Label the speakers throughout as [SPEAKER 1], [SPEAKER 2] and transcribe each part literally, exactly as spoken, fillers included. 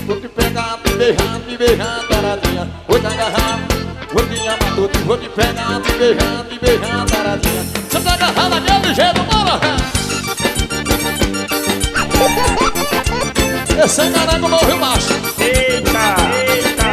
[SPEAKER 1] Vou te pegar, te beijar, te beijar, taradinha. Vou te agarrar, vou te amar tudo. Vou te pegar, te beijar, te beijar, taradinha. Se eu te agarrar naquele jeito, bora! Esse é carango no Rio Macho.
[SPEAKER 2] Eita, eita,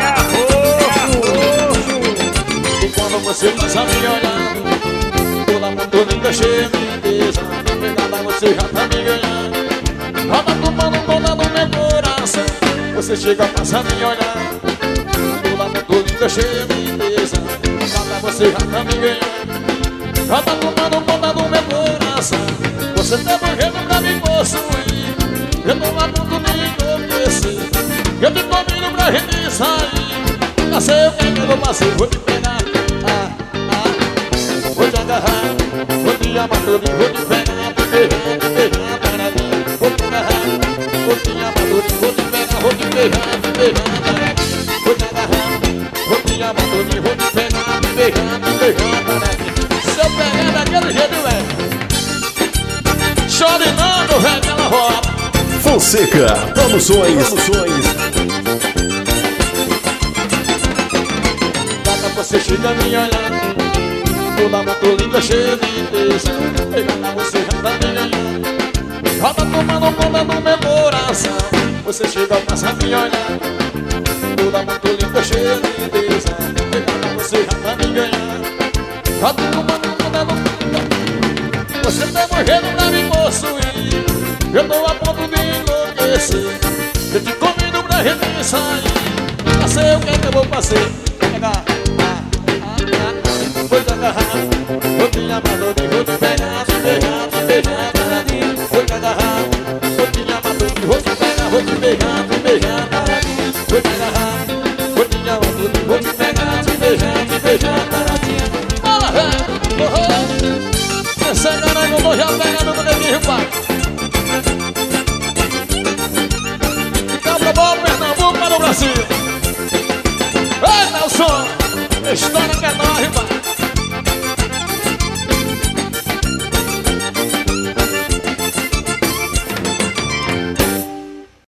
[SPEAKER 1] E quando você passa me olhando, toda muito linda, cheia de lindeza. Pegada você já tá me ganhando. Roda tomando conta do meu coração. Você chega, passa me olhando, toda muito linda, cheia de lindeza. Pegada você já tá me ganhando. Roda tomando conta do meu coração. Você tem um jeito pra me possuir. Eu tô a ponto de enlouquecer. Eu te convido pra gente sair. Já sei o que é que eu vou fazer. Vou te pegar, ah, ah. Vou te agarrar, vou te amar todinho. Vou te pegar, te beijar, te beijar, taradinha. Vou te agarrar, vou te amar todinho. Vou te pegar, vou te beijar, te beijar, taradinha. Vou te agarrar, vou te amar todinho. Vou te pegar, te beijar, te beijar, taradinha. Se eu pegar daquele jeito, velho, chore não, meu velho, ela roda.
[SPEAKER 3] Fonseca Produções. Produções.
[SPEAKER 1] Gata, você chega me olhando, toda muito linda, cheia de lindeza. Pegada, você já tá me ganhando. Roda tomando conta do meu coração. Você chega, passa me olhando, toda muito linda, cheia de lindeza. Pegada, você já tá me ganhando. Roda tomando conta do meu coração. Você tem um jeito pra me possuir. Eu tô a ponto de enlouquecer. Eu te convido pra gente sair. Já sei o que é que eu vou fazer. Vou pegar, ah, ah, ah, ah. Vou te agarrar, vou te amar todinho. Vou te pegar, te beijar, te beijar, taradinha. Vou te agarrar, vou te amar todinho. Vou te pegar, vou te beijar, te beijar, taradinha. Vou te agarrar, vou te amar todinho. Vou te pegar, te beijar, te beijar, taradinha. Fala, velho! Oh, oh. Essa cara eu vou já pegar no neguinho, pai. Bom, Pernambuco para o Brasil. Ei, Nelson, história que é nóis, irmão.